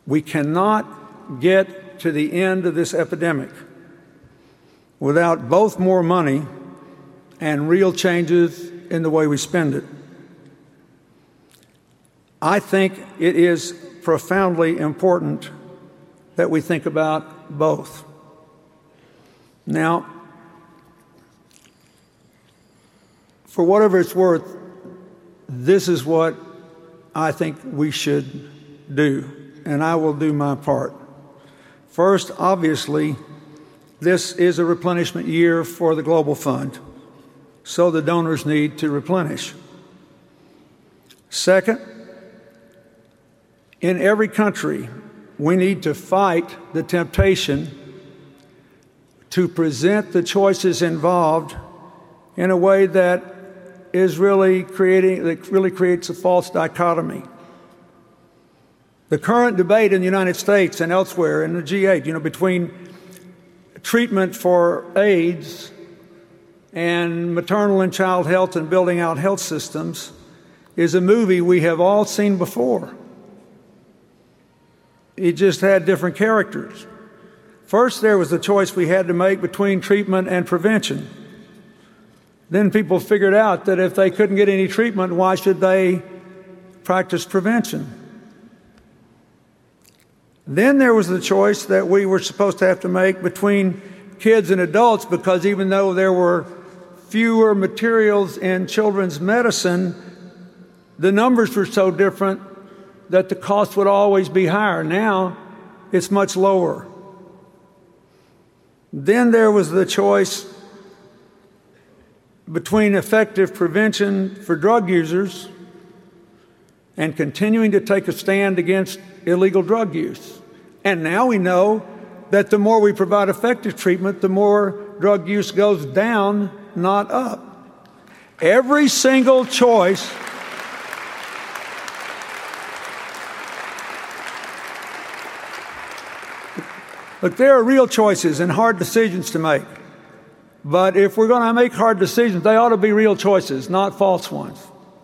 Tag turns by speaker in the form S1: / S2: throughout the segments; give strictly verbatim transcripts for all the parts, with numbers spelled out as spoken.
S1: We cannot get to the end of this epidemic without both more money and real changes in the way we spend it. I think it is profoundly important that we think about both. Now, for whatever it's worth, this is what I think we should do, and I will do my part. First, obviously, this is a replenishment year for the Global Fund, so the donors need to replenish. Second, in every country, we need to fight the temptation to present the choices involved in a way that is really creating, that really creates a false dichotomy. The current debate in the United States and elsewhere in the G eight, you know, between treatment for AIDS and maternal and child health and building out health systems is a movie we have all seen before. It just had different characters. First, there was the choice we had to make between treatment and prevention. Then people figured out that if they couldn't get any treatment, why should they practice prevention? Then there was the choice that we were supposed to have to make between kids and adults, because even though there were fewer materials in children's medicine, the numbers were so different that the cost would always be higher. Now, it's much lower. Then there was the choice between effective prevention for drug users and continuing to take a stand against illegal drug use. And now we know that the more we provide effective treatment, the more drug use goes down, not up. Every single choice Look, there are real choices and hard decisions to make. But if we're going to make hard decisions, they ought to be real choices, not false ones.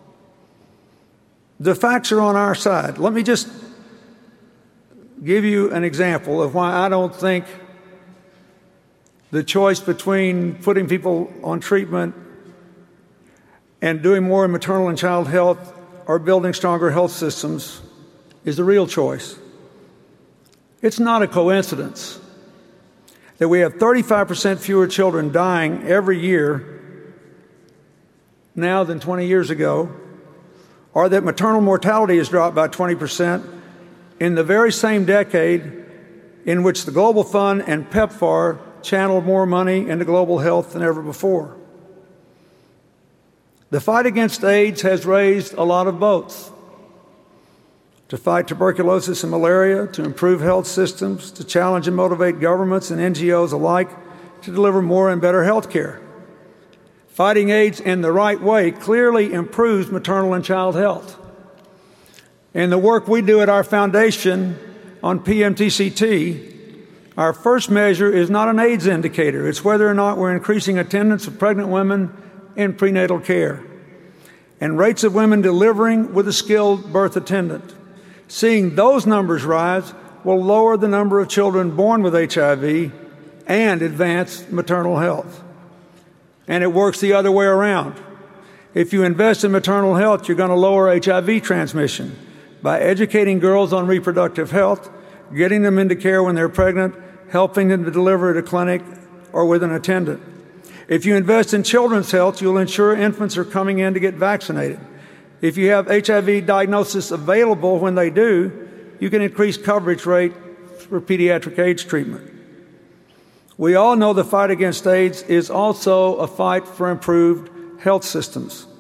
S1: The facts are on our side. Let me just give you an example of why I don't think the choice between putting people on treatment and doing more in maternal and child health or building stronger health systems is the real choice. It's not a coincidence that we have thirty-five percent fewer children dying every year now than twenty years ago, or that maternal mortality has dropped by twenty percent in the very same decade in which the Global Fund and PEPFAR channeled more money into global health than ever before. The fight against AIDS has raised a lot of boats. To fight tuberculosis and malaria, to improve health systems, to challenge and motivate governments and N G Os alike to deliver more and better health care. Fighting AIDS in the right way clearly improves maternal and child health. In the work we do at our foundation on P M T C T, our first measure is not an AIDS indicator. It's whether or not we're increasing attendance of pregnant women in prenatal care and rates of women delivering with a skilled birth attendant. Seeing those numbers rise will lower the number of children born with H I V and advance maternal health. And it works the other way around. If you invest in maternal health, you're going to lower H I V transmission by educating girls on reproductive health, getting them into care when they're pregnant, helping them to deliver at a clinic or with an attendant. If you invest in children's health, you'll ensure infants are coming in to get vaccinated. If you have H I V diagnosis available when they do, you can increase coverage rate for pediatric AIDS treatment. We all know the fight against AIDS is also a fight for improved health systems.